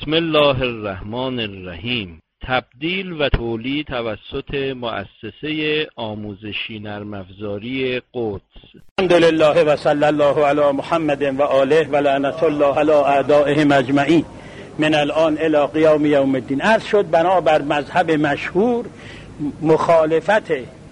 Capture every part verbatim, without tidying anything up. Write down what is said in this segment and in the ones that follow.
بسم الله الرحمن الرحیم. تبدیل و تولید توسط مؤسسه آموزشی نرم افزاری قدس. الحمدلله و صلی الله علی محمد و آله و لعنت الله علی اعدائهم اجمعین من الان الی قیام یوم الدین. عرض شد بنابر مذهب مشهور مخالفت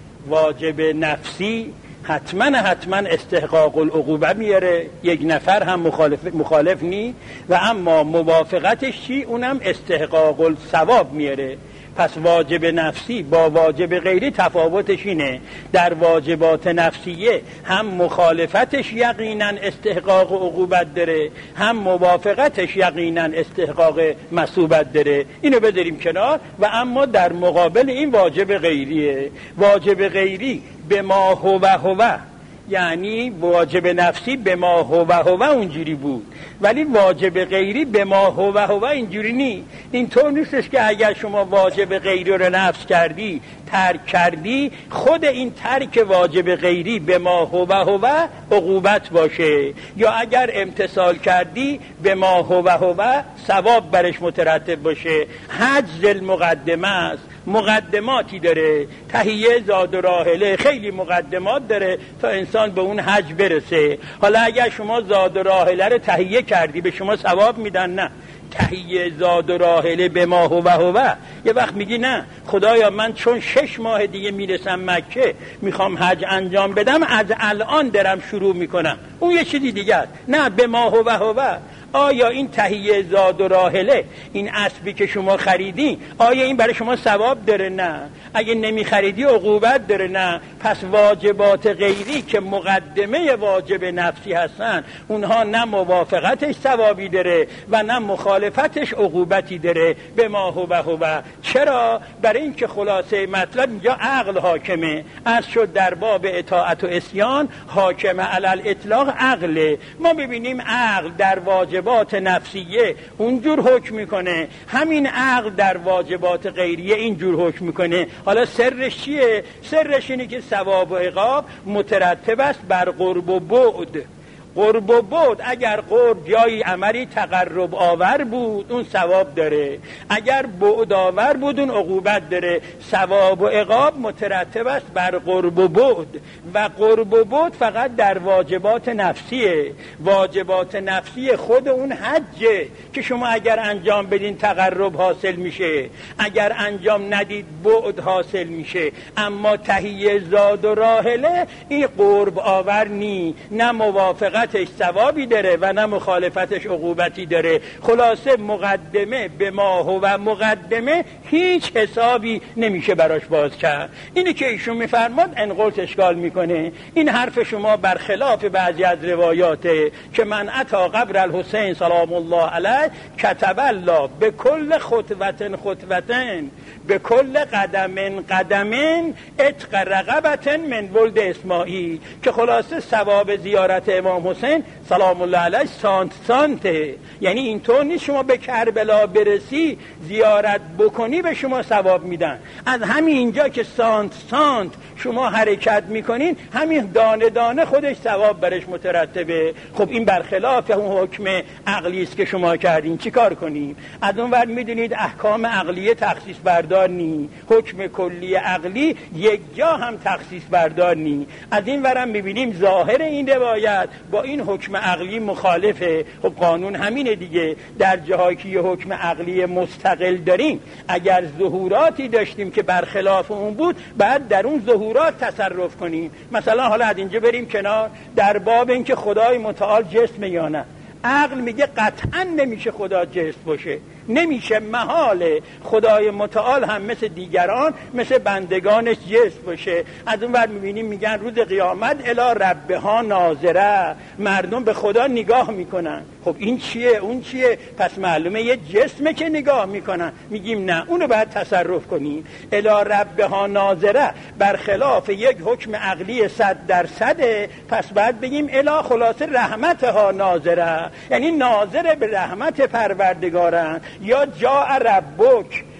واجب نفسی حتما حتما استحقاق العقوبه میاره، یک نفر هم مخالف مخالف نی، و اما موافقتش چی؟ اونم استحقاق الثواب میاره. پس واجب نفسی با واجب غیری تفاوتش اینه، در واجبات نفسیه هم مخالفتش یقینا استحقاق عقوبت داره، هم موافقتش یقینا استحقاق مثوبت داره. اینو بذاریم کنار. و اما در مقابل این واجب غیریه. واجب غیری به ما هو هو، یعنی واجب نفسی به ما هو هو اونجوری بود، ولی واجب غیری به ما هو هو اینجوری نی. اینطور نیستش که اگر شما واجب غیری رو نفس کردی، ترک کردی، خود این ترک واجب غیری به ما هو هو عقوبت باشه، یا اگر امتثال کردی به ما هو هو ثواب برش مترتب باشه. حج المقدمه است، مقدماتی داره، تهیه زاد و راحله، خیلی مقدمات داره تا انسان به اون حج برسه. حالا اگر شما زاد و راحله رو تهیه کردی به شما ثواب میدن؟ نه. تهیه زاد و راحله به ما هو هو. یه وقت میگی نه خدایا من چون شش ماه دیگه میرسم مکه میخوام حج انجام بدم، از الان درم شروع میکنم، اون یه چیزی دیگه است. نه، به ما هو هو. آیا این تهیه زاد و راحله، این اسبی که شما خریدی، آیا این برای شما ثواب داره؟ نه. اگه نمی خریدی عقوبت داره؟ نه. پس واجبات غیری که مقدمه واجب نفسی هستن، اونها نه موافقتش ثوابی داره و نه مخالفتش عقوبتی داره. به ما هو هو. چرا؟ برای اینکه خلاصه مطلب اینجا عقل حاکمه. عرض شد در باب اطاعت و عصیان حاکمه علی الاطلاق عقله. ما ببینیم عقل در واجب واجبات نفسیه اونجور حکم میکنه، همین عقل در واجبات غیریه اینجور حکم میکنه. حالا سرش چیه؟ سرش اینه که ثواب و عقاب مترتب است بر قرب و بعد. قرب و بعد، اگر قرب جایی عملی تقرب آور بود اون ثواب داره، اگر بعد آور بود اون عقوبت داره. ثواب و عقاب مترتب است بر قرب و بعد، و قرب و بعد فقط در واجبات نفسیه. واجبات نفسی خود اون حجه که شما اگر انجام بدین تقرب حاصل میشه، اگر انجام ندید بعد حاصل میشه. اما تهیه زاد و راحله این قرب آور نی، نه موافقت ثوابی داره و نه مخالفتش عقوبتی داره. خلاصه مقدمه به ما هو مقدمه هیچ حسابی نمیشه براش باز کرد. اینی که ایشون میفرماد انقلت اشکال میکنه. این حرف شما برخلاف بعضی از روایاته که من اتا قبر الحسین سلام الله علیه کتب الله به کل خطوتن خطوتن به کل قدمن قدمن اتق رقبتن من ولد اسماعیل، که خلاصه ثواب زیارت امام حسین سلام الله علیه سانت سانته. یعنی اینطور نیست شما به کربلا برسی زیارت بکنی به شما ثواب میدن. از همین اینجا که سانت سانت شما حرکت میکنین، همین دانه دانه خودش ثواب برش مترتبه. خب این برخلاف اون حکم عقلی است که شما کردین. چی کار کنیم؟ از اون ور میدونید احکام عقلیه تخصیص بردار نی، حکم کلی عقلی یک جا هم تخصیص بردار نی. از این ورم میبینیم ظاهر این روایت با این حکم عقلی مخالفه. خب قانون همینه دیگه. در جاهایی که یه حکم عقلی مستقل داریم، اگر ظهوراتی داشتیم که برخلاف اون بود، بعد در اون ظهورات تصرف کنیم. مثلا حالا از اینجا بریم کنار، در باب این که خدای متعال جسم یا نه، عقل میگه قطعا نمیشه خدا جسم باشه، نمیشه، محاله. خدای متعال هم مثل دیگران، مثل بندگانش جسم باشه. از اون ور میبینیم میگن روز قیامت الی ربها ناظره، مردم به خدا نگاه میکنن. خب این چیه؟ اون چیه؟ پس معلومه یه جسمه که نگاه میکنن. میگیم نه، اونو باید تصرف کنیم. الی ربها ناظره برخلاف یک حکم عقلی صد درصده، پس باید بگیم الی خلاصه رحمتها ناظره، یعنی ناظر به رحمت پروردگارن. یا جاء ربک،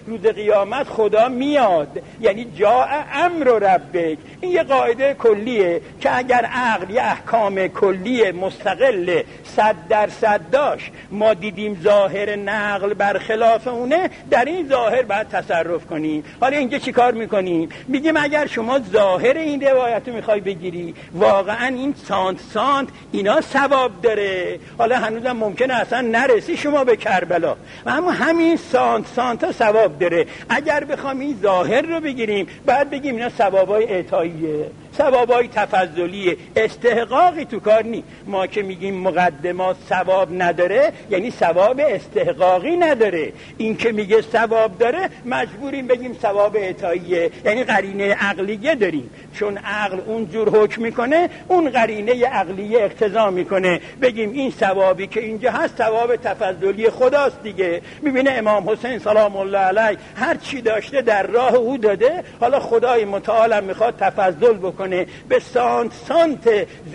روز قیامت خدا میاد، یعنی جاء امر ربک. این یه قاعده کلیه که اگر عقل یه احکام کلی مستقل صد درصد داشت، ما دیدیم ظاهر نقل برخلاف اونه، در این ظاهر باید تصرف کنیم. حالا اینجا چی کار میکنیم؟ میگیم اگر شما ظاهر این روایت رو میخوای بگیری، واقعا این سانت سانت اینا ثواب داره. حالا هنوزم ممکنه اصلا نرسی شما به کربلا، اما همین سانت سانت ها ثواب داره. اگر بخوام این ظاهر رو بگیریم، بعد بگیم اینا ثوابای اعطاییه، ثوابای تفضلیه، استحقاقی تو کار نی. ما که میگیم مقدمات ثواب نداره، یعنی ثواب استحقاقی نداره. این که میگه ثواب داره، مجبوریم بگیم ثواب اعطاییه، یعنی قرینه عقلیه داریم. چون عقل اونجور حکم میکنه، اون قرینه عقلیه اقتضا میکنه بگیم این ثوابی که اینجا هست ثواب تفضلی خداست دیگه. میبینه امام حسین سلام الله علیه هر چی داشته در راه او داده، حالا خدای متعال میخواد تفضل بکنه، به سانت سانت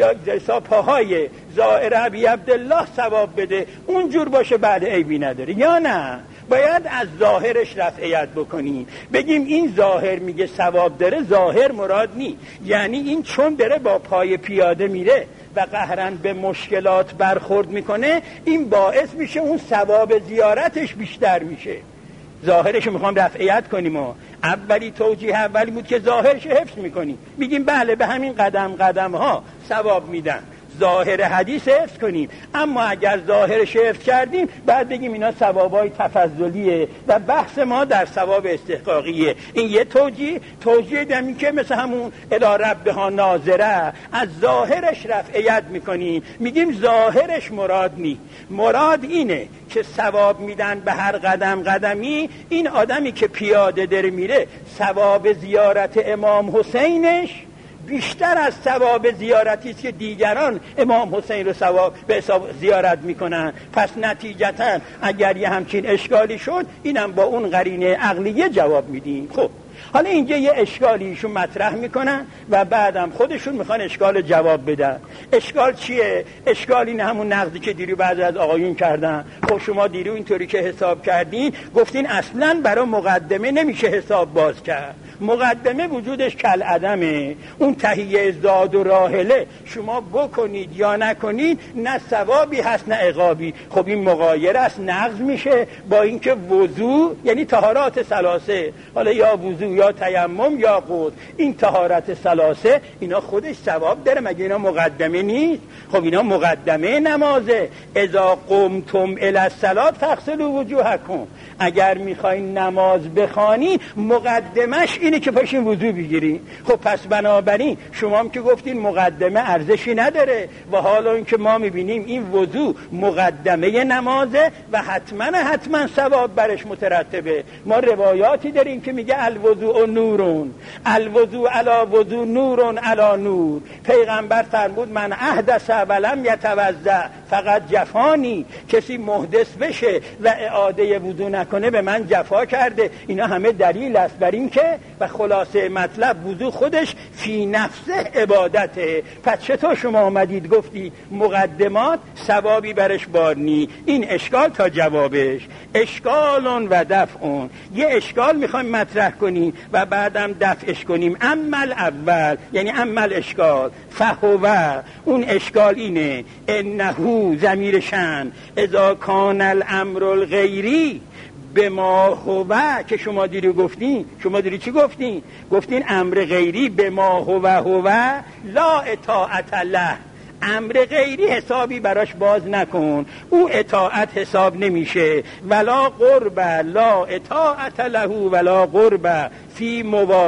پاهای زائر ابی عبدالله ثواب بده، اونجور باشه بعد عیبی نداره. یا نه باید از ظاهرش رفعیت بکنیم، بگیم این ظاهر میگه ثواب داره، ظاهر مراد نی، یعنی این چون داره با پای پیاده میره و قهرن به مشکلات برخورد میکنه، این باعث میشه اون ثواب زیارتش بیشتر میشه. ظاهرش رو میخوام رفعیت کنیم و اولی توجیه اولی بود که ظاهرش حفظ میکنیم، میگیم بله به همین قدم قدم ها ثواب میدن، ظاهر حدیث حفظ کنیم. اما اگر ظاهرش حفظ کردیم، بعد بگیم اینا ثوابای تفضلیه و بحث ما در ثواب استحقاقیه. این یه توجیه. توجیه دمی که مثل همون الی ربها ناظره، از ظاهرش رفعیت میکنیم، میگیم ظاهرش مراد نی، مراد اینه که ثواب میدن به هر قدم قدمی. این آدمی که پیاده داره میره، ثواب زیارت امام حسینش بیشتر از ثواب زیارتی است که دیگران امام حسین رو ثواب به حساب زیارت میکنن. پس نتیجتا اگر یه همچین اشکالی شد، اینم با اون قرینه عقلیه جواب میدیم. خب حالا اینجا یه اشکالی ایشون مطرح میکنن و بعدم خودشون میخوان اشکال جواب بدن. اشکال چیه؟ اشکال این همون نقدی که دیرو بعضی از آقایون کردن. خب شما دیرو اینطوری که حساب کردین، گفتین اصلا برای مقدمه نمیشه حساب باز کرد، مقدمه وجودش کل عدمه. اون تهیه زاد و راحله شما بکنید یا نکنید، نه ثوابی هست نه عقابی. خب این مغایر است، نقض میشه با اینکه وضو یعنی طهارات ثلاثه، حالا یا وضو یا تیمم یا غسل، این طهارت ثلاثه اینا خودش ثواب داره، مگه اینا مقدمه نیست؟ خب اینا مقدمه نمازه. اذا قمتم الی الصلاه فاغسلوا وجوهکم، اگر میخواین نماز بخوانی مقدمش اینه که پاشین وضو بگیرین. خب پس بنابراین شما هم که گفتین مقدمه ارزشی نداره، و حالا اینکه ما میبینیم این وضو مقدمه نمازه و حتما حتما ثواب برش مترتبه. ما روایاتی داریم که میگه الوضوء نورون، الوضوء علی وضوء نورون علی نور. پیغمبر فرمود من احدث ولم یتوضأ فقط جفانی، کسی محدث بشه و اعاده وضو نکنه به من جفا کرده. اینا همه دلیل است بر این که، و خلاصه مطلب وضو خودش فی نفسه عبادته. پس چطور شما آمدید گفتی مقدمات ثوابی برش بار نی؟ این اشکال تا جوابش. اشکالون و دفعون، یه اشکال میخوایم مطرح کنیم و بعدم دفعش کنیم. عمل اول یعنی عمل اشکال، فهوه اون اشکال اینه انهو ضمیر شأن اذا کان الامر الغیری به ما هو، که شما دیرو گفتین. شما دیرو چی گفتین؟ گفتین امر غیری به ما هو هو لا اطاعت له. امر غیری حسابی براش باز نکن، او اطاعت حساب نمیشه. ولا قرب لا اطاعت له ولا قرب فی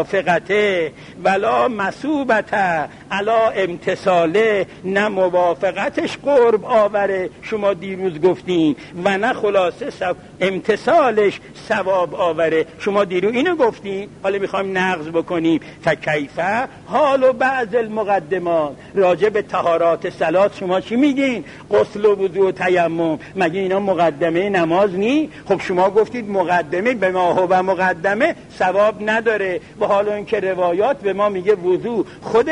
موافقته ولا مسوبت علا امتصاله، نه موافقتش قرب آوره شما دیروز گفتین، و نه خلاصه امتصالش ثواب آوره شما دیرو اینو گفتین. حالا میخوایم نقض بکنیم. فکیفه حال و بعض المقدمات، راجع به طهارات صلات شما چی میگین؟ غسل و وضو و تیمم، مگه اینا مقدمه نماز نی؟ خب شما گفتید مقدمه به ما هو مقدمه ثواب نداره، و حالا اینکه روایات به ما میگه وضو خودش ثواب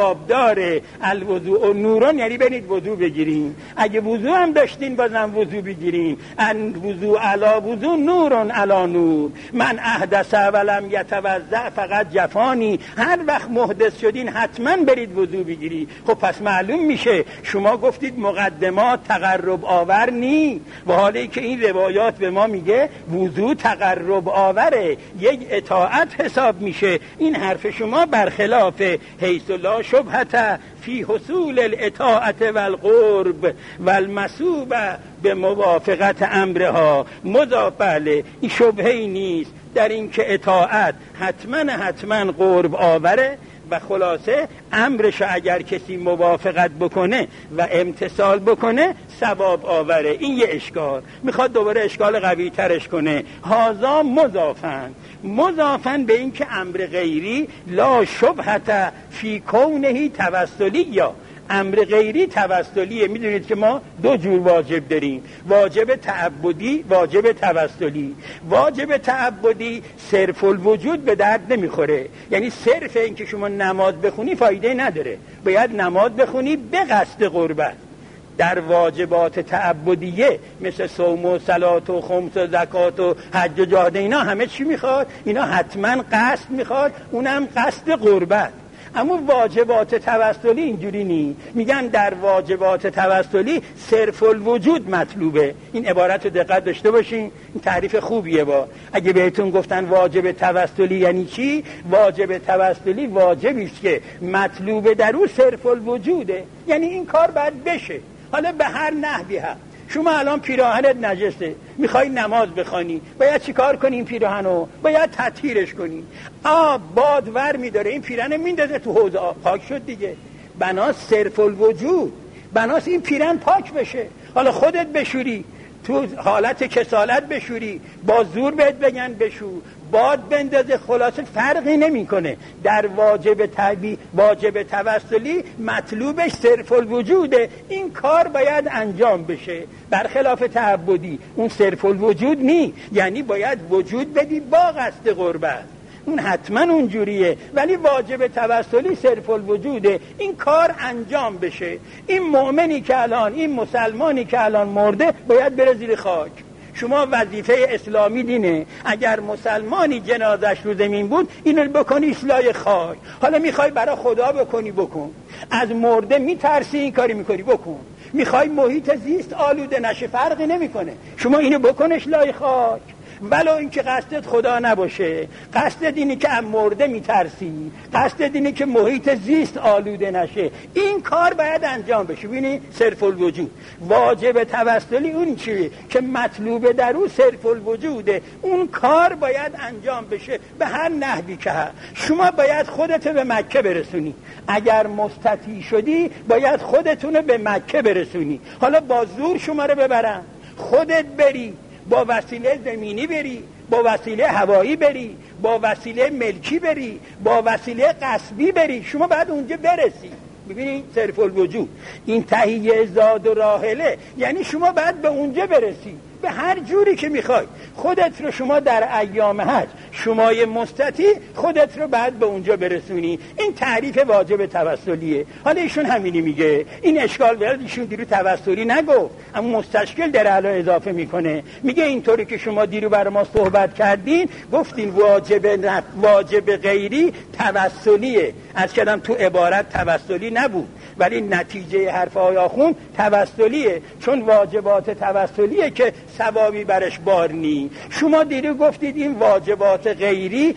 ثواب داره. الوضوء نورون، یعنی برید وضو بگیرین. اگه وضو هم داشتین بازم وضو بگیرین. ان وضو علا وضو نورون علا نور. من احدث ولم یتوضأ فقط جفانی. هر وقت محدث شدین حتما برید وضو بگیری. خب پس معلوم میشه شما گفتید مقدمات تقرب آور نی، و حالی که این روایات به ما میگه وضو تقرب آوره، یک اطاعت حساب میشه. این حرف شما برخلاف حیث لا شبهة فی حصول الاطاعت والقرب والمثوب به موافقت امرها مضاف. بله این شبهه‌ای نیست در این که اطاعت حتما حتما قرب آوره و خلاصه امرش اگر کسی موافقت بکنه و امتثال بکنه ثواب آوره. این یه اشکال. میخواد دوباره اشکال قوی ترش کنه. هازا مضافن مضافن به این که امر غیری لا شبهة فی کونه توسلی، یا امر غیری توسلیه. میدونید که ما دو جور واجب داریم، واجب تعبدی، واجب توسلی. واجب تعبدی صرف الوجود به درد نمیخوره، یعنی صرف این که شما نماز بخونی فایده نداره، باید نماز بخونی به قصد قربت. در واجبات تعبدیه مثل صوم و صلات و خمس و زکات و حج و جهاد، اینا همه چی میخواد؟ اینا حتما قصد میخواد، اونم قصد قربت. اما واجبات توسلی اینجوری نی. میگن در واجبات توسلی صرف الوجود مطلوبه. این عبارت رو دقت داشته باشین، این تعریف خوبیه. با اگه بهتون گفتن واجب توسلی یعنی چی؟ واجب توسلی واجبی است که مطلوبه در او صرف الوجوده، یعنی این کار باید بشه، حالا به هر نحوی هست. شما الان پیراهنت نجسه، میخوای نماز بخوانی، باید چی کار کنی؟ این پیراهنو باید تطهیرش کنی. آب باد ور میداره، این پیراهن میندازه تو حوض آب، پاک شد دیگه. بناس صرف الوجود، بناس این پیراهن پاک بشه. حالا خودت بشوری، تو حالت کسالت بشوری، با زور بهت بگن بشور، باد بندازه، خلاصه فرقی نمیکنه. در واجب تبی واجب توسلی مطلوبش صرف الوجوده، این کار باید انجام بشه. برخلاف تعبدی اون صرف الوجود نی، یعنی باید وجود بدی با قصد قربت، اون حتما اونجوریه. ولی واجب توسلی صرف الوجوده، این کار انجام بشه. این مؤمنی که الان، این مسلمانی که الان مرده باید بره زیر خاک. شما وظیفه اسلامی دینه، اگر مسلمانی جنازش رو زمین بود اینو بکنی اصلاح خاک. حالا میخوای برای خدا بکنی بکن، از مرده میترسی این کاری میکنی بکن، میخوای محیط زیست آلوده نشه فرقی نمیکنه، شما اینو بکن اصلاح خاک. ولو اینکه قصدت خدا نباشه، قصدت اینه که از مرده میترسی، قصدت اینه که محیط زیست آلوده نشه، این کار باید انجام بشه. ببینی صرف الوجود. واجب توسلی اون چیه که مطلوبه در اون صرف الوجوده، اون کار باید انجام بشه به هر نحوی که هست. شما باید خودت به مکه برسونی، اگر مستطیع شدی باید خودتونو به مکه برسونی. حالا با زور شما رو ببرن، خودت بری، با وسیله زمینی بری، با وسیله هوایی بری، با وسیله ملکی بری، با وسیله غصبی بری، شما باید اونجا برسی. ببینید صرف الوجود، این تهیه زاد و راحله، یعنی شما باید به اونجا برسی به هر جوری که میخوای. خودت رو شما در ایام حج، شمای مستطیع، خودت رو بعد به اونجا برسونی. این تعریف واجب توسلیه. حالا ایشون همینی میگه، این اشکال داره، ایشون دیرو توسلی نگفت اما مستشکل در علا اضافه میکنه، میگه اینطوری که شما دیرو برای ما صحبت کردین، گفتین واجب نف... واجب غیری توسلیه. از کلم تو عبارت توسلی نبود، ولی نتیجه حرف آقای آخوند توسلیه، چون واجبات توسلیه که ثوابی برش بار نی. شما دیرو گفتید این واجبات غیری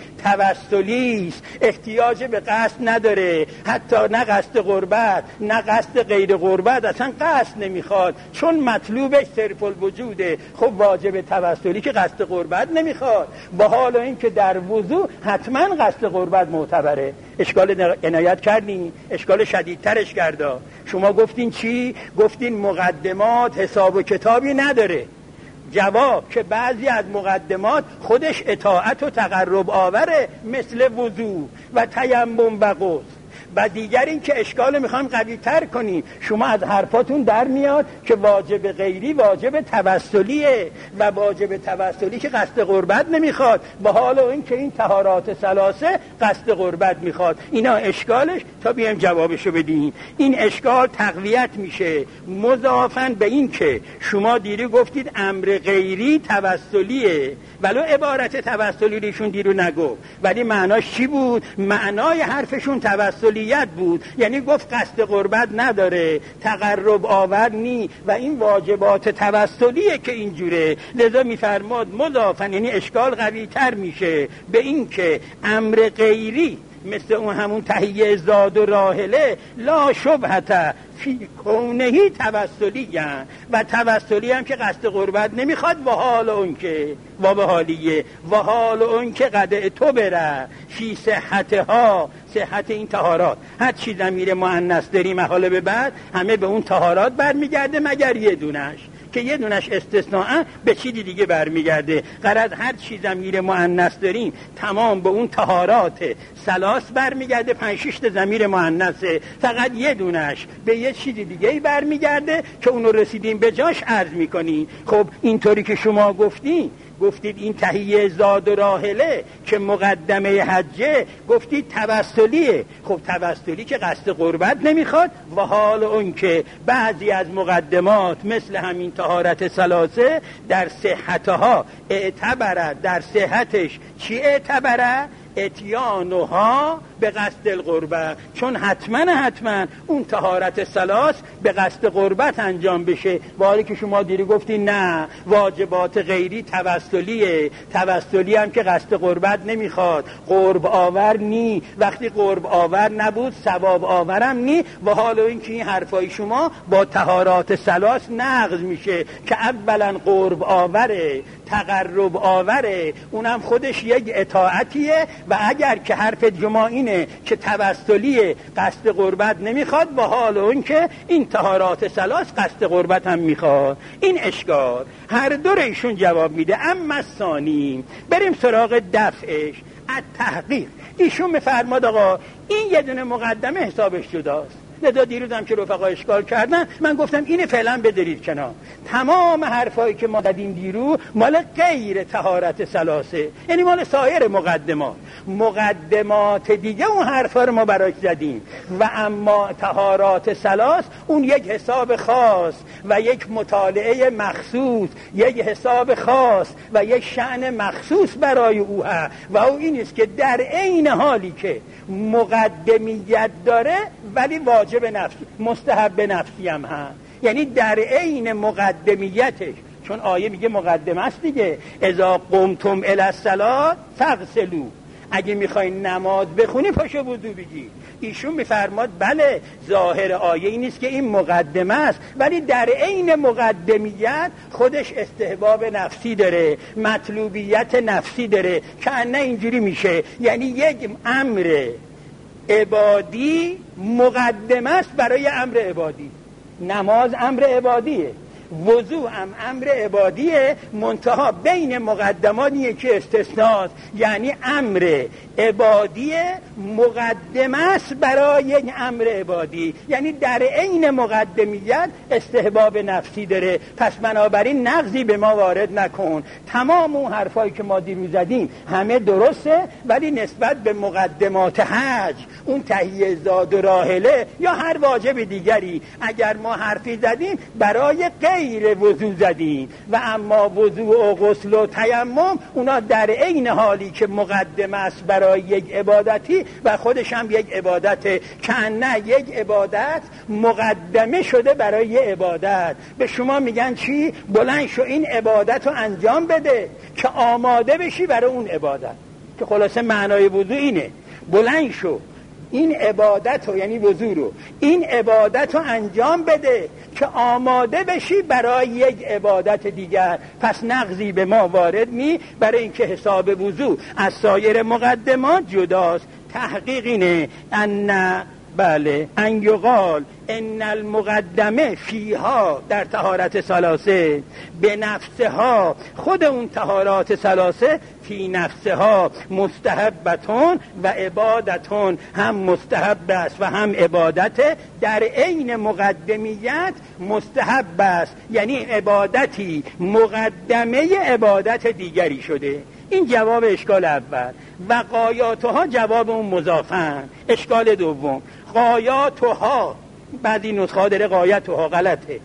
توسلی است، احتیاج به قصد نداره، حتی نه قصد قربت نه قصد غیر قربت، اصلا قصد نمیخواد، چون مطلوبش صرف الوجوده. خب واجب توسلی که قصد قربت نمیخواد، با حال اینکه در وضو حتما قصد قربت معتبره. اشکال عنایت کردین، اشکال شدیدترش کردا. شما گفتین چی؟ گفتین مقدمات حساب و کتابی نداره. جواب که بعضی از مقدمات خودش اطاعت و تقرب آوره، مثل وضو و تیمم و غسل. و دیگر این که اشکال میخوایم قوی تر کنیم. شما از حرفاتون در میاد که واجب غیری واجب توسلیه و واجب توسلی که قصد قربت نمیخواد، با حال این که این طهارات ثلاثه قصد قربت میخواد. اینا اشکالش، تا بیایم جوابشو بدیم. این اشکال تقویت میشه مضافاً به این که شما دیری گفتید امر غیری توسلیه، ولو عبارت توسلی ایشون دیرو نگفت، ولی معناش چی بود؟ معنای حرفشون توسلیت بود، یعنی گفت قصد قربت نداره، تقرب آور نی و این واجبات توسلیه که اینجوره. لذا میفرماد مضافاً، یعنی اشکال قوی تر میشه به این که امر غیری مثل اون همون تهیه زاد و راحله لا شبهت فی کونهی توسلی یعن. و توسلی هم که قصد قربت نمیخواد، و حال اون که و به حالیه و حال اون که قد تو بره فی صحتها، صحت این طهارات، هر چی ضمیر مؤنث داریم احاله به بعد همه به اون طهارات برمیگرده مگر یه دونش که یه دونش استثناء به چیزی دیگه برمیگرده. غرض هر چی ضمیر مؤنث داریم تمام به اون طهارات ثلاث برمیگرده، پنج شش تا ضمیر مؤنثه، فقط یه دونش به یه چیزی دیگه برمیگرده که اونو رسیدیم به جاش عرض میکنیم. خب اینطوری که شما گفتین، گفتید این تهیه زاد و راحله که مقدمه حجه، گفتید توسلیه. خب توسلی که قصد قربت نمیخواد، و حال اون که بعضی از مقدمات مثل همین طهارت ثلاثه در صحتها اعتبره، در صحتش چی اعتبره؟ اتیانوها به قصد القربه، چون حتما حتما اون طهارت ثلاث به قصد قربت انجام بشه. ولی که شما دیری گفتی نه واجبات غیری توسلیه، توسلی هم که قصد قربت نمیخواد، قرب آور نی، وقتی قرب آور نبود ثواب آورم نی. و حالا این که این حرفای شما با طهارات ثلاث نقض میشه که اولا قرب آوره، تقرب آوره، اونم خودش یک اطاعتیه. و اگر که حرف جماع اینه که توسلیه قصد قربت نمیخواد، با حال اون که این طهارات ثلاث قصد قربت هم میخواد. این اشکال هر دو ایشون جواب میده. اما ثانی، بریم سراغ دفعش، التحقیق. ایشون میفرماد آقا این یه دونه مقدمه حسابش جداست. لذا دیروزم که رفقا اشکال کردن من گفتم اینه فعلا بدارید کنار. تمام حرفایی که ما دادیم دیرو مال غیر طهارت ثلاثه، یعنی مال سایر مقدمات. مقدمات دیگه اون حرفا رو ما براش زدیم، و اما طهارات ثلاث اون یک حساب خاص و یک مطالعه مخصوص، یک حساب خاص و یک شأن مخصوص برای او هست. و او این است که در عین حالی که مقدمیت داره ولی واجب نفسی، مستحب نفسی هم هست. یعنی در عین مقدمیتش، چون آیه میگه مقدمه است دیگه، اذا قمتم الی الصلاة فاغسلوا، اگه میخوای نماز بخونی پاشو وضو بگیر. ایشون میفرماد بله ظاهر آیه این نیست که این مقدمه است، ولی در عین مقدمیت خودش استحباب نفسی داره، مطلوبیت نفسی داره، که نه اینجوری میشه. یعنی یک امر عبادی مقدمه است برای امر عبادی. نماز امر عبادیه، وضو هم امر عبادیه، منتها بین مقدماتیه که استثناست. یعنی امر عبادی مقدمه است برای یک امر عبادی، یعنی در عین مقدمیت استحباب نفسی داره. پس بنابراین نقضی به ما وارد نکن. تمام اون حرفایی که ما دیروز زدیم همه درسته، ولی نسبت به مقدمات حج، اون تهیه زاد و راحله یا هر واجب دیگری، اگر ما حرفی زدیم برای غیر وضو زدیم، و اما وضو و غسل و تیمم اونا در عین حالی که مقدمه است برای یک عبادتی و خودش هم یک عبادته، که نه یک عبادت مقدمه شده برای یک عبادت. به شما میگن چی؟ بلند شو این عبادت رو انجام بده که آماده بشی برای اون عبادت. که خلاصه معنای وضو اینه، بلند شو این عبادت رو، یعنی وضو رو، این عبادت رو انجام بده که آماده بشی برای یک عبادت دیگر. پس نقضی به ما وارد نی، برای اینکه حساب وضو از سایر مقدمات جداست. تحقیق اینه ان بله، ان یقال ان المقدمه فیها، در طهارت ثلاثه، به نفسها، خود اون طهارات ثلاثه، فی نفسها مستحبتون و عبادتون، هم مستحب است و هم عبادت، در عین مقدمیت مستحب است، یعنی عبادتی مقدمه عبادت دیگری شده. این جواب اشکال اول. و غایاتها جواب اون مضافن. اشکال دوم، غایاتها، بعضی نسخه داره غایاتها، غلطه.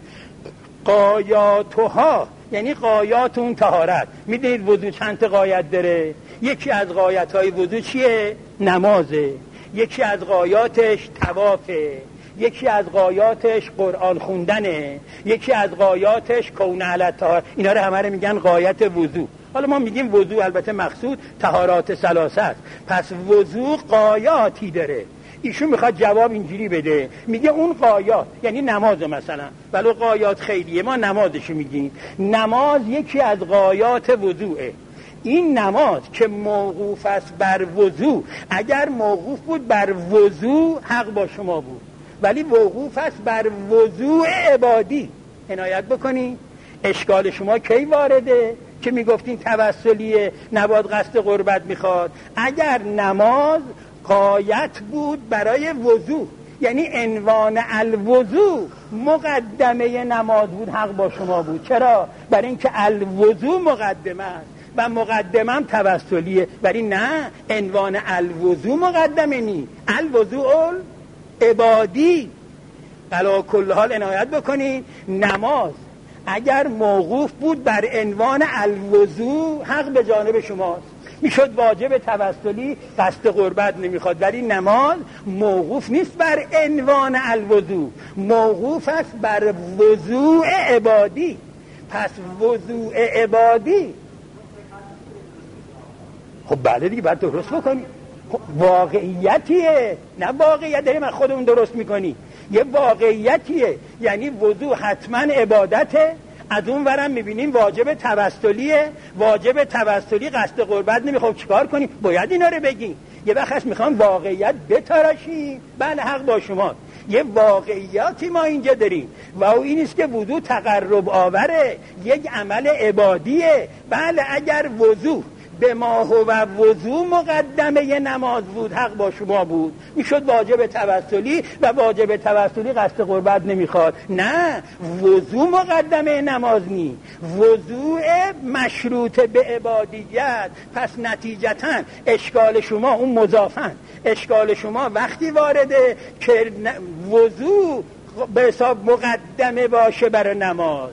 غایاتها یعنی غایات اون طهارت. میدونید وضو چند تا غایت داره؟ یکی از غایت‌های وضو چیه؟ نمازه. یکی از غایاتش طوافه. یکی از غایاتش قرآن خوندنه. یکی از غایاتش کون علی طهارت. اینا رو همه رو میگن غایت وضو. حالا ما میگیم وضو، البته مقصود طهارات ثلاثه است. پس وضو غایاتی داره. ایشون میخواد جواب اینجوری بده، میگه اون غایات یعنی نماز مثلا، ولو غایات خیلیه، ما نمازشو میگیم. نماز یکی از غایات وضوعه. این نماز که موقوف است بر وضو، اگر موقوف بود بر وضو حق با شما بود، ولی موقوف است بر وضوع عبادی. عنایت بکنی. اشکال شما کی وارده که میگفتین توسلیه، نباید قصد قربت میخواد؟ اگر نماز غایت بود برای وضو، یعنی عنوان الوضو مقدمه نماز بود، حق با شما بود. چرا؟ برای اینکه الوضو مقدمه است و مقدمم توسلیه. برای نه، عنوان الوضو مقدمه نی، الوضو عبادی. علی کل حال عنایت بکنین، نماز اگر موقوف بود بر عنوان الوضو حق به جانب شماست، میشد واجب توسلی، قصد قربت نمیخواد. ولی نماز موقوف نیست بر عنوان الوضو، موقوف است بر وضوع عبادی. پس وضوع عبادی، خب بله دیگه باید درست بکنی. خب واقعیتیه، نه واقعیت داریم از خودمون درست میکنی، یه واقعیتیه. یعنی وضوع حتما عبادته. از اون ورم میبینیم واجب توسلیه، واجب توسلی قصد قربت نمیخواد. چیکار کنیم؟ باید اینا رو بگیم. یه وقت میخوام واقعیت بتراشیم، بله حق با شما. یه واقعیاتی ما اینجا داریم و او این است که وضوع تقرب آوره، یک عمل عبادیه. بله اگر وضوع به ما هو وضوع مقدمه نماز بود حق با شما بود، میشد واجب توسلی و واجب توسلی قصد قربت نمیخواد. نه، وضوع مقدمه نماز نی، وضوع مشروط به عبادیت. پس نتیجتا اشکال شما اون مضافن، اشکال شما وقتی وارده که وضوع به حساب مقدمه باشه برای نماز،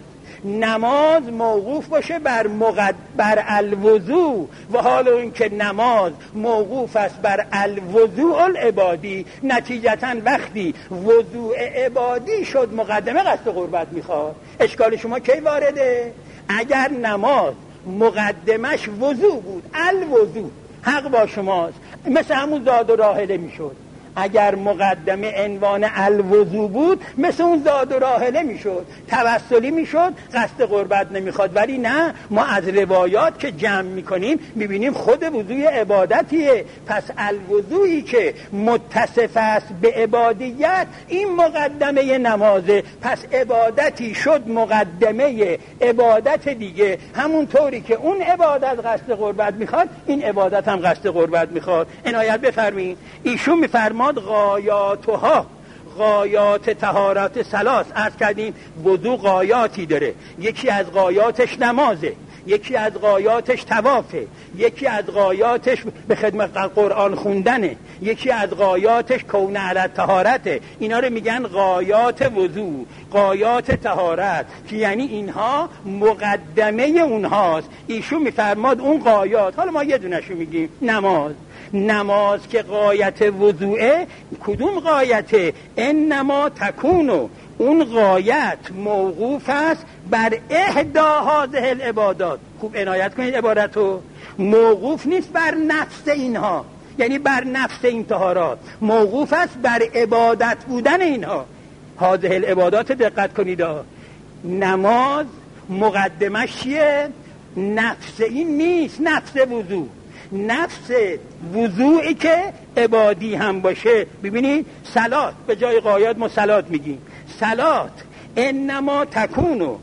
نماز موقوف باشه بر مقد... بر الوضوع، و حال این که نماز موقوف است بر الوضوع العبادی، نتیجتا وقتی وضوع عبادی شد مقدمه قصد قربت میخواد. اشکال شما کی وارده؟ اگر نماز مقدمش وضوع بود، الوضوع، حق با شماست. مثل همون زاد و راحله میشد. اگر مقدمه عنوان الوضو بود مثل اون زاد و راحله میشد، توسلی میشد، قصد قربت نمیخواد. ولی نه، ما از روایات که جمع میکنیم میبینیم خود وضوی عبادتیه. پس الوضویی که متصف است به عبادیت این مقدمه نمازه، پس عبادتی شد مقدمه عبادت دیگه. همون طوری که اون عبادت قصد قربت میخواد این عبادت هم قصد قربت میخواد. عنایت بفرمایید. ایشون میفرماد غایاتها، غایات طهارت ثلاث. عرض کردیم وضو غایاتی داره، یکی از غایاتش نمازه، یکی از غایاتش طوافه، یکی از غایاتش به خدمت قرآن خوندنه، یکی از غایاتش کون علی طهارته. اینا رو میگن غایات وضو، غایات طهارت، که یعنی اینها مقدمه اونهاست. ایشون میفرماد اون غایات، حالا ما یه دونشو میگیم، نماز. نماز که غایت وضوعه، کدوم غایته؟ انما تکونو، اون غایت موقوف است بر احدا هذه العبادات. خوب عنایت کنید عبارتو، موقوف نیست بر نفس اینها، یعنی بر نفس این طهارات، موقوف است بر عبادت بودن اینها. هذه العبادات دقت کنید. نماز مقدمش چیه؟ نفس این نیست، نفس وضو. نفس وضوعی که عبادی هم باشه. ببینید صلات به جای غایات ما صلات میگیم. صلات انما تکونو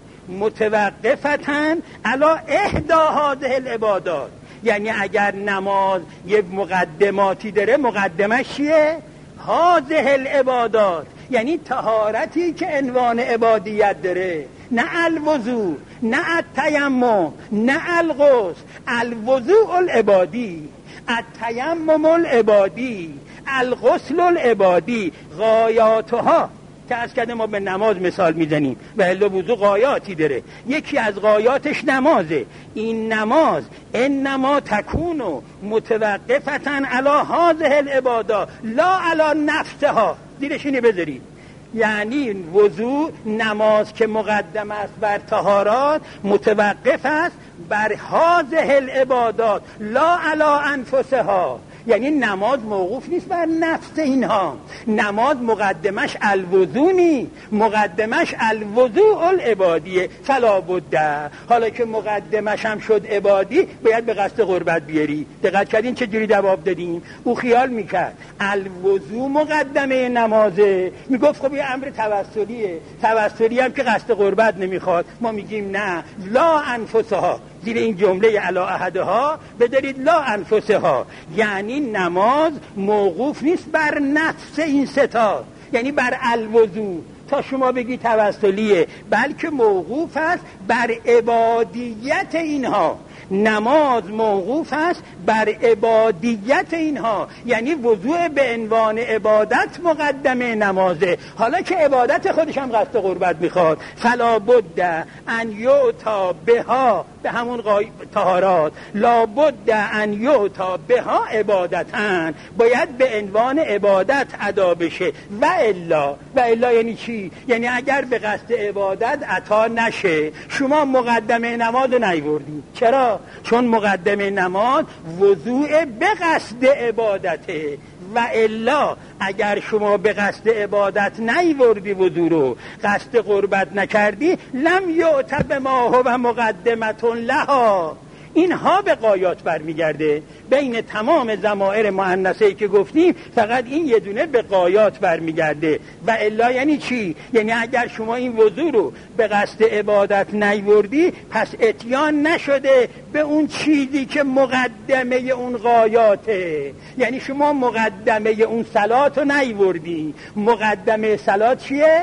متوقفتن علی احدی هذه العبادات، یعنی اگر نماز یه مقدماتی داره، مقدمش چیه؟ هذه العبادات، یعنی طهارتی که عنوان عبادیت داره، نه الوضو، نه التیمم، نه الغسل. الوضوء العبادی، التیمم العبادی، الغسل العبادی، غایاتها که از کده ما به نماز مثال میزنیم و الا وضو غایاتی داره. یکی از غایاتش نمازه. این نماز انما تکونو متوقفتن علی هذه العبادات لا علی نفسها. زیرش اینو بذارید، یعنی وضو نماز که مقدم است بر طهارات، متوقف است بر هذه العبادات لا علی انفسها. یعنی نماز موقوف نیست بر نفس اینها. نماز مقدمش الوضو نی، مقدمش الوضوء العبادیه. فلا بد، حالا که مقدمش هم شد عبادی، باید به قصد قربت بیاری. دقت کردین چه جوری جواب دادیم؟ او خیال میکرد الوضو مقدمه نمازه، میگفت خب یه امر توسلیه، توسلی هم که قصد قربت نمیخواد. ما میگیم نه، لا انفسها، زیر این جمله علی احدها بدارید لا انفسها، یعنی نماز موقوف نیست بر نفس این ستا، یعنی بر الوضو تا شما بگی توسلیه، بلکه موقوف است بر عبادیت اینها. نماز موقوف است بر عبادیت اینها، یعنی وضوء به عنوان عبادت مقدمه نمازه. حالا که عبادت خودش هم قصد قربت میخواد، فلا بد ان یعطا بها، به همون طهارات، لا بد ان یعطا بها عبادتن، باید به عنوان عبادت ادا بشه. و الا، و الا یعنی چی؟ یعنی اگر به قصد عبادت عطا نشه، شما مقدمه نماز رو نیوردی. چرا؟ چون مقدمه نماز وضوء به قصد عبادته. و الا اگر شما به قصد عبادت نیوردی وضو رو، قصد قربت نکردی، لم یعت بما هو مقدمة لها. اینها به غایات برمیگرده. بین تمام ضمائر مؤنثه‌ای که گفتیم فقط این یه دونه به غایات برمیگرده. و الا یعنی چی؟ یعنی اگر شما این وضو رو به قصد عبادت نیوردی، پس اتیان نشده به اون چیزی که مقدمه اون غایاته. یعنی شما مقدمه اون صلات رو نیوردی. مقدمه صلات چیه؟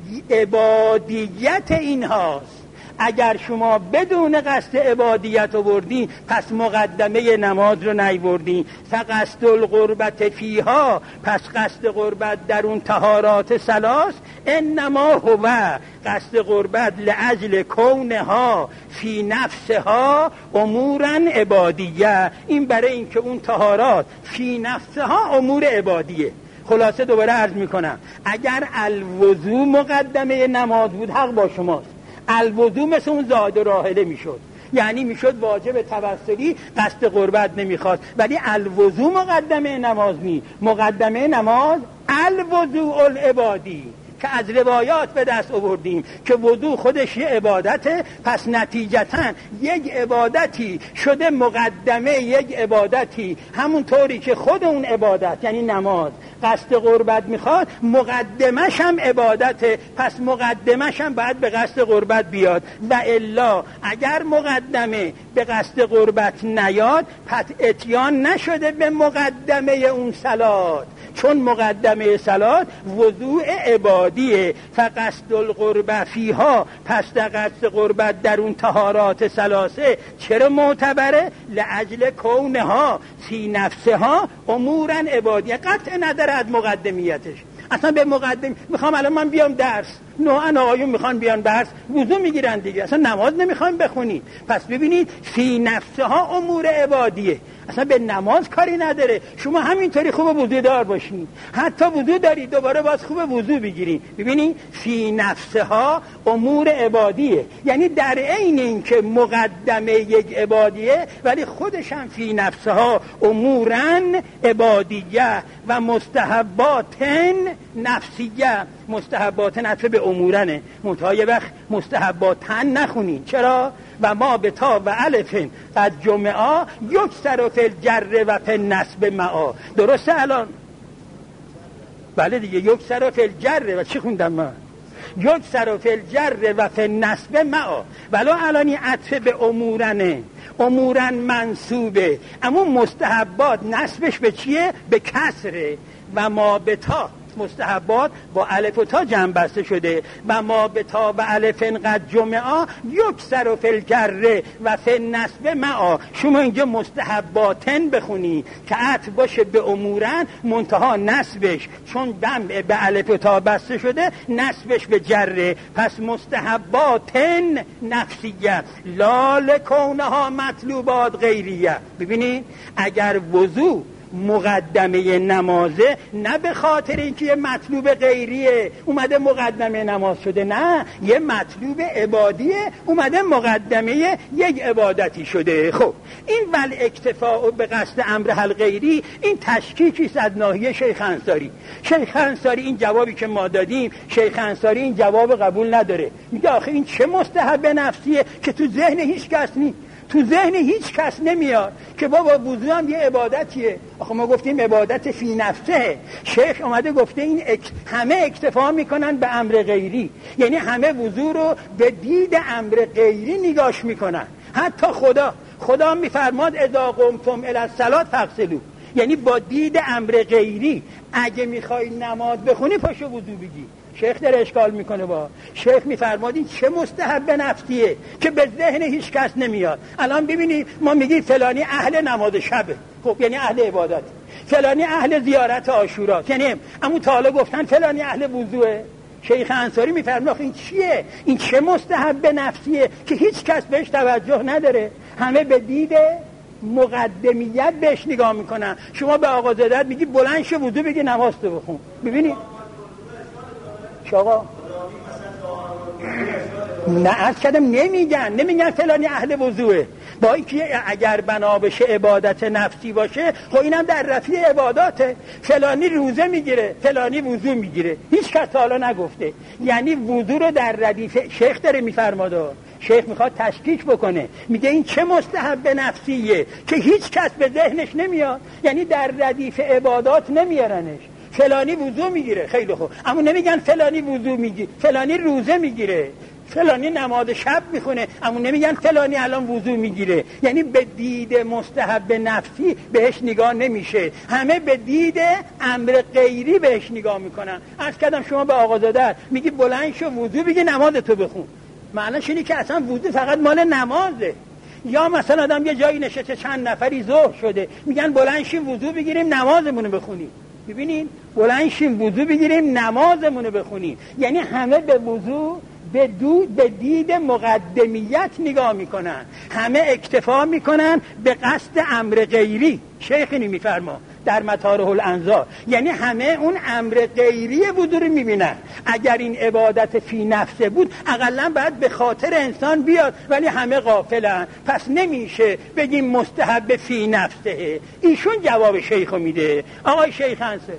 عبادیت اینهاست. اگر شما بدون قصد عبادیت آوردین، پس مقدمه نماز رو نیوردین. فقصد القربت فیها، پس قصد قربت در اون طهارات ثلاث، انما هو، قصد قربت لعجل کونها فی نفسها امورا عبادیه، این برای اینکه اون طهارات فی نفسها امور عبادیه. خلاصه دوباره عرض میکنم، اگر الوضو مقدمه نماز بود، حق با شماست. الوضو مثل اون زاد و راحله میشد، یعنی میشد واجب توسلی، قصد قربت نمیخواست. ولی الوضو مقدمه نماز نی، مقدمه نماز الوضوء العبادی که از روایات به دست آوردیم که وضو خودش یه عبادته. پس نتیجتاً یک عبادتی شده مقدمه یک عبادتی، همون طوری که خود اون عبادت یعنی نماز قصد قربت میخواد، مقدمش هم عبادته، پس مقدمش هم باید به قصد قربت بیاد. و الا اگر مقدمه به قصد قربت نیاد، پس اتیان نشده به مقدمه اون صلات، چون مقدمه صلات وضوء عبادیه. فقصد القربه فیها، پس در قصد قربت در اون طهارات ثلاثه چرا معتبره؟ لعجل کونها فی نفسها امورا عبادیه. قطع نداره از مقدمیتش. اصلا به مقدم میخوام الان من بیام درس، نوعا آقایون میخوان بیان درس، وضو میگیرن دیگه، اصلا نماز نمیخوان بخونی. پس ببینید فی نفسها امور عبادیه، اصلا به نماز کاری نداره. شما همینطوری خوب وضو دار باشین، حتی وضو داری دوباره باز خوب وضو بگیرین. ببینید فی نفسها امور عبادیه، یعنی در عین اینکه مقدمه یک عبادیه، ولی خودش هم فی نفسها امورن عبادیه و مستحباتن نفسیه. مستحبات نفسه به امورنه، منتها یه وقت مستحباتن نخونین. چرا؟ و ما به تا و الف قد جمعا یکسر فی الجر و فی النصب معا. درسته الان؟ بله دیگه، یکسر فی الجر و چی خوندم من؟ یکسر فی الجر و فی النصب معا. ولو الانی عطف به امورنه، امورن منصوبه، اما مستحبات نصبش به چیه؟ به کسره. و ما به تا مستحبات با الف و تا جمع بسته شده. و ما به تا و الف قد جمعا یکسر فی الجر و فی النصب معا. شما اینجا مستحباتن بخونی که عطف باشه به امورن، منتها نصبش چون دم به الف و تا بسته شده نصبش به جره. پس مستحباتن نفسیه لا لکونها مطلوبات غیریه. ببینید اگر وضو مقدمه نمازه، نه به خاطر اینکه یه مطلوب غیریه اومده مقدمه نماز شده، نه، یه مطلوب عبادیه اومده مقدمه یک عبادتی شده. خب این ول اکتفاء به قصد امر حل غیری، این تشکیکی است از ناحیه شیخ انصاری. شیخ انصاری این جوابی که ما دادیم، شیخ انصاری این جواب قبول نداره. میگه آخه این چه مستحب نفسیه که تو ذهن هیچ کس نیست، تو ذهن هیچ کس نمیاد که بابا وضو هم یه عبادتیه. آخه ما گفتیم عبادت فی نفسه. شیخ اومده گفته این اک... همه اکتفا میکنن به امر غیری، یعنی همه وضو رو به دید امر غیری نگاش میکنن. حتی خدا خدا میفرماد اذا قمتم الی الصلاة فاغسلوا، یعنی با دید امر غیری اگه میخوای نماز بخونی پاشو وضو بگی. شیخ در اشکال میکنه. با شیخ میفرماد این چه مستحب نفسیه که به ذهن هیچ کس نمیاد. الان ببینید ما میگیم فلانی اهل نماز شبه، خب یعنی اهل عبادت. فلانی اهل زیارت عاشورا، یعنی اما تا حالا گفتن فلانی اهل وضوئه. شیخ انصاری میفرماد این چیه؟ این چه مستحب نفسیه که هیچ کس بهش توجه نداره، همه به دید مقدمیت بهش نگاه میکنن. شما به آقا زادت میگی بلند شو وضو بگی نماز تو بخون. ببینید آقا نه عرض کردم نمیگن نمیگن فلانی اهل وضوئه، با اینکه اگر بنا بشه عبادت نفسی باشه خب اینم در رفیع عباداته. فلانی روزه میگیره، فلانی وضو میگیره، هیچ کس حالا نگفته. یعنی وضو رو در ردیف شیخ داره میفرماده. شیخ میخواد تشکیک بکنه، میگه این چه مستحب نفسیه که هیچ کس به ذهنش نمیاد، یعنی در ردیف عبادات نمیارنش. فلانی وضو میگیره، خیلی خوب، اما نمیگن فلانی وضو میگیره، فلانی روزه میگیره، فلانی نماز شب میخونه، اما نمیگن فلانی الان وضو میگیره. یعنی به دید مستحب نفسی بهش نگاه نمیشه، همه به دید امر غیری بهش نگاه میکنن. عرض کردم شما به آقازاده میگی بلند شو وضو بگی نمازتو بخون، معنیش اینه که اصلا وضو فقط مال نمازه. یا مثلا آدم یه جایی نشسته چند نفری ظهر شده میگن بلند شیم وضو بگیریم نمازمون رو بخونیم. ببینین بلند شیم وضو بگیریم نمازمون رو بخونیم، یعنی همه به وضو به دو به دید مقدمیت نگاه میکنن، همه اکتفا میکنن به قصد امر غیری. شیخ اینی میفرما در مطارح الانظار، یعنی همه اون امر غیری وضو رو میبینن. اگر این عبادت فی نفسه بود اقلا باید به خاطر انسان بیاد، ولی همه غافلن، پس نمیشه بگیم مستحب فی نفسه. ایشون جواب شیخو میده. آقای شیخ انصاری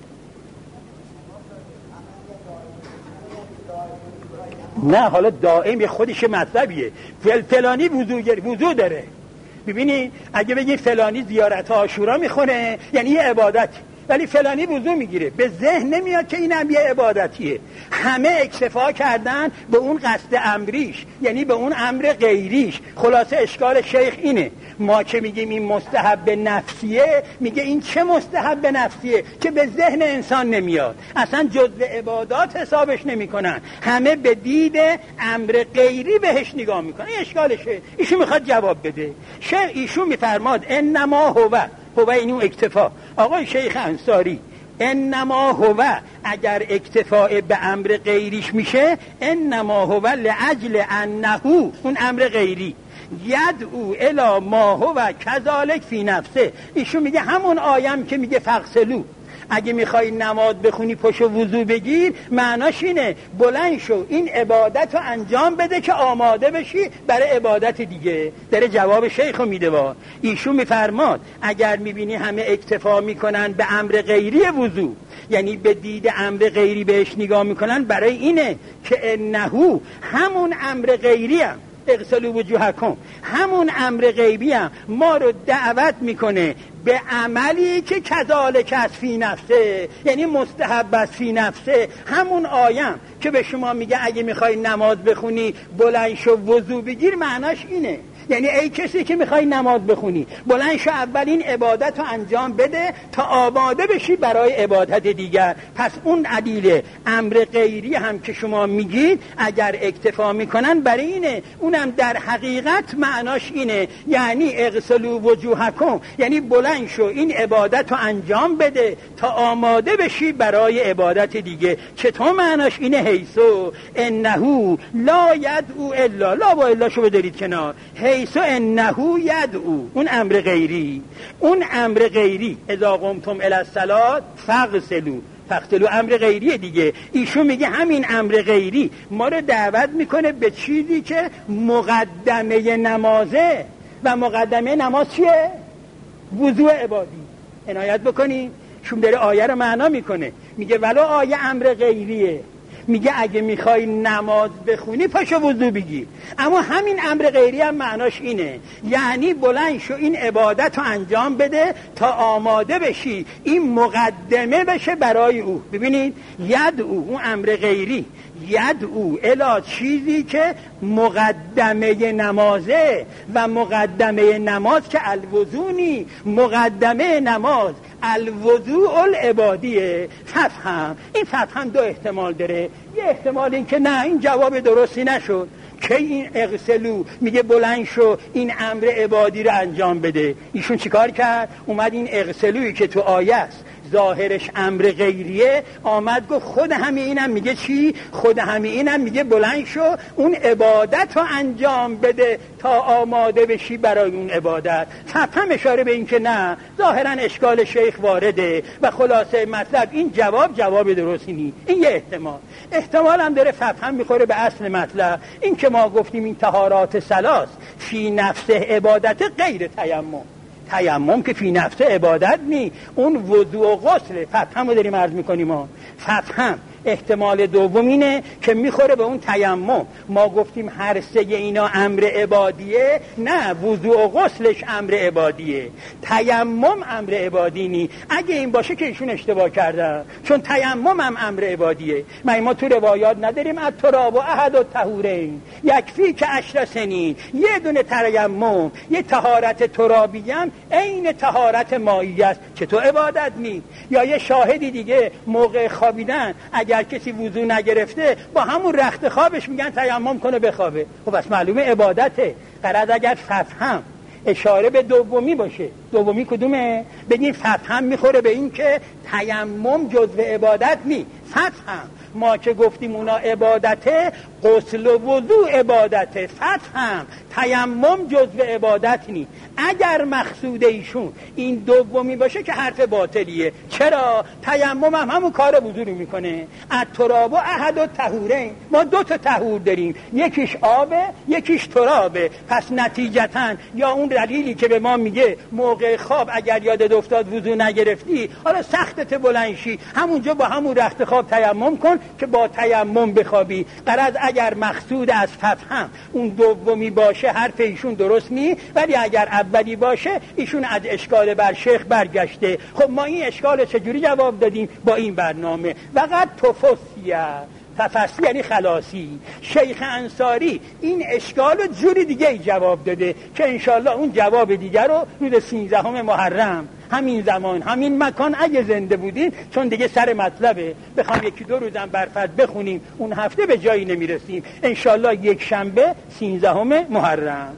نه حالا دائم خودش مطلبیه، فل فلانی وضوگر وضو داره. ببینی اگه بگی فلانی زیارت عاشورا میخونه یعنی یه عبادت، ولی فلانی وضو میگیره، به ذهن نمیاد که این هم یه عبادتیه. همه اکتفا کردن به اون قصد امریش، یعنی به اون امر غیریش. خلاصه اشکال شیخ اینه، ما که میگیم این مستحب نفسیه، میگه این چه مستحب نفسیه که به ذهن انسان نمیاد، اصلا جزء عبادات حسابش نمیکنن، همه به دید امر غیری بهش نگاه میکنن. این اشکالشه، ایشون میخواد جواب بده. شیخ ایشون میفرماد انما هو هو اینو اکتفا. آقای شیخ انصاری انما هو اگر اکتفاء به امر غیریش میشه، انما هو لعجل انه اون امر غیری ید او الی ما هو کذالک فی نفسه. ایشون میگه همون آیم که میگه فغسلو، اگه میخوای نماز بخونی پشو وضو بگیر، معناش اینه بلند شو این عبادت رو انجام بده که آماده بشی برای عبادت دیگه. داره جواب شیخو میده. با ایشون میفرماد اگر میبینی همه اکتفا میکنن به امر غیری وضو، یعنی به دید امر غیری بهش نگاه میکنن، برای اینه که انهو همون امر غیری هم اغسلوا وجوهکم، همون امر غیبی هم ما رو دعوت میکنه به عملی که کذالک از فی نفسه، یعنی مستحب است فی نفسه. همون آیم که به شما میگه اگه میخوای نماز بخونی بلند شو وضو بگیر، معناش اینه. یعنی ای کسی که میخوای نماز بخونی بلند شو اولین عبادت رو انجام بده تا آماده بشی برای عبادت دیگر. پس اون عدیل امر غیری هم که شما میگید اگر اکتفا میکنن برای اینه، اونم در حقیقت معناش اینه، یعنی اغسلوا وجوهکم، یعنی بلند شو این عبادت رو انجام بده تا آماده بشی برای عبادت دیگه. چطور معناش اینه؟ حیثو انه لا یدعو الا، لا با الا شو بدارید کنار، حیث انه یدعو، اون امر غیری، اون امر غیری اذا قمتم الی الصلاة فاغسلوا، فاغسلوا امر غیریه دیگه. ایشون میگه همین امر غیری ما رو دعوت میکنه به چیزی که مقدمه نمازه، و مقدمه نماز چیه؟ وضوء عبادی. عنایت بکنی شون داره آیه رو معنا میکنه، میگه ولو آیه امر غیریه، میگه اگه میخوای نماز بخونی پاشو وضو بگیر، اما همین امر غیری هم معناش اینه، یعنی بلند شو این عبادت رو انجام بده تا آماده بشی این مقدمه بشه برای او. ببینید یدعو، اون امر غیری، یدعو الی چیزی که مقدمه نمازه، و مقدمه نماز که الوضونی، مقدمه نماز الوضوء العبادیه. ففهم، این ففهم دو احتمال داره. یه احتمال این که نه این جواب درستی نشد، که این اغسلو میگه بلند شو این امر عبادی رو انجام بده. ایشون چیکار کرد؟ اومد این اغسلویی که تو آیه است ظاهرش امر غیریه، آمد گفت خود همه اینم میگه چی؟ خود همه اینم میگه بلند شو اون عبادت رو انجام بده تا آماده بشی برای اون عبادت. فهم اشاره به این که نه، ظاهرا اشکال شیخ وارده و خلاصه مطلب این جواب جواب درستی نیست. این یه احتمال. احتمال هم داره فهم میخوره به اصل مطلب، این که ما گفتیم این طهارات ثلاث فی نفس عبادت غیر تیمم. تیمم که فی نفس عبادت نی، اون وضوء و غسل. فهم رو داریم عرض میکنیم ما. فهم احتمال دوم اینه که میخوره به اون تیمم. ما گفتیم هر سه اینا امر عبادیه، نه وضوء و غسلش امر عبادیه، تیمم امر عبادی نی. اگه این باشه که ایشون اشتباه کردن، چون تیمم هم امر عبادیه. ما ما تو روایات نداریم التراب و احد الطهورین یکفی که عشر سنین، یه دونه تیمم، یه طهارت ترابی هم عین طهارت مایی است، چطور عبادت نی؟ یا یه شاهدی دیگه موقع خوابیدن اگر کسی وضو نگرفته با همون رخت خوابش میگن تیمم کنه بخوابه. خب بس معلومه عبادته. قرار اگر فهم اشاره به دومی باشه، دومی کدومه؟ بگیم فهم میخوره به این که تیمم جزء عبادت نی. فهم ما که گفتیم اونا عبادته، غسل و وضو عبادته، فهم تیمم جزء عبادت نی. اگر مقصود ایشون این دومی باشه که حرف باطلیه. چرا؟ تیمم هم همون کار وضو رو میکنه. التراب و احد الطهورین، ما دو تا طهور داریم، یکیش آبه یکیش ترابه. پس نتیجتاً یا اون دلیلی که به ما میگه موقع خواب اگر یادت افتاد وضو نگرفتی، حالا سختت بلند شی همونجا با همون رخت خواب تیمم کن که با تیمم بخوابی. غرض اگر مقصود از فهم اون دومی باشه حرف ایشون درست نی، ولی اگر اولی باشه ایشون از اشکال بر شیخ برگشته. خب ما این اشکال چجوری جواب دادیم؟ با این برنامه وقت تفسیه، تفسیر یعنی خلاصی. شیخ انصاری این اشکال رو جوری دیگه ای جواب داده که انشالله اون جواب دیگر رو روز سیزدهم محرم همین زمان همین مکان اگه زنده بودین، چون دیگه سر مطلبه بخوام یکی دو روزم برفت بخونیم اون هفته به جایی نمیرسیم. انشالله یک شنبه سیزدهم محرم.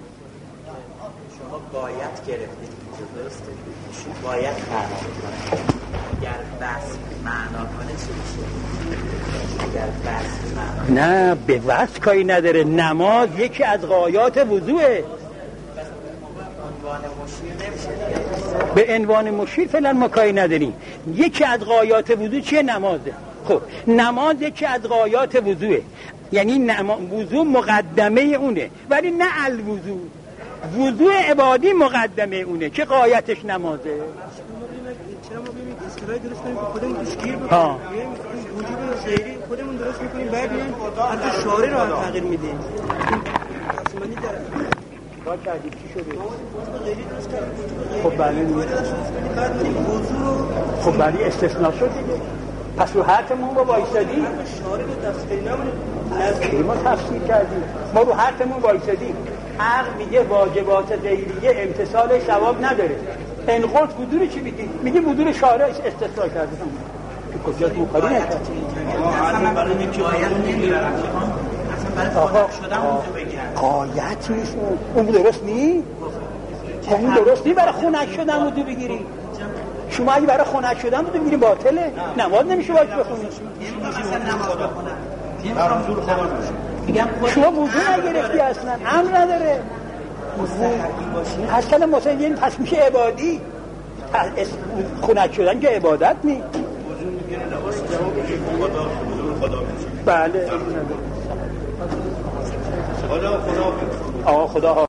شما باید گرفتید درسته؟ باید معنا کنه. اگر بس معنا کنه چی میشه؟ اگر بس معنا نه به وصف کاری نداره. نماز یکی از غایات وضوئه. به عنوان مشیر فعلا ما کاری نداریم. یکی از غایات وضو چیه؟ نمازه. خب نماز یکی از غایات وضوئه، یعنی نما... وضو مقدمه اونه، ولی نه الوضو. وضو عبادی مقدمه اونه که غایتش نمازه. چرا ما ببینیم اصطلاحی درست کنیم که خودمون گوشگیر بکنیم؟ ها وجود شعری خودمون درست میکنیم، بعد میایم حتی شعری رو هم تغییر میدیم. ساختمانی داره. چیکار کردید؟ چی شده؟ خیلی درست کردیم. خب بله بعد این موضوع خب بله استثناء شد دیگه. پس رو حرفمون با وایسادی؟ شعاری رو تفسیر نمونه. کی ما تفسیر کردیم؟ ما رو حرفمون وایسادی. عقل میگه واجبات غیریه امتثال ثواب نداره. این قلت بدون چی میگی؟ میگه بدون شارع استثناء کرده. تو کجا تو کاری نکرد؟ اصلا برای اینکه آیت نمیبرم اصلا برای خودم شدم اونجا بگم قایت نیست اون درست نی؟ اون درست نی برای خونک شدن رو دو بگیری. شما اگه برای خونک شدن رو دو بگیری باطله. نماز نمیشه باید بخونی. مثلا نماز بخونم میگم شما وضو نگرفتی اصلا امر نداره اصلا مثلا یعنی پس میشه عبادی خونک شدن که عبادت نی بله خدا خدا آقا خدا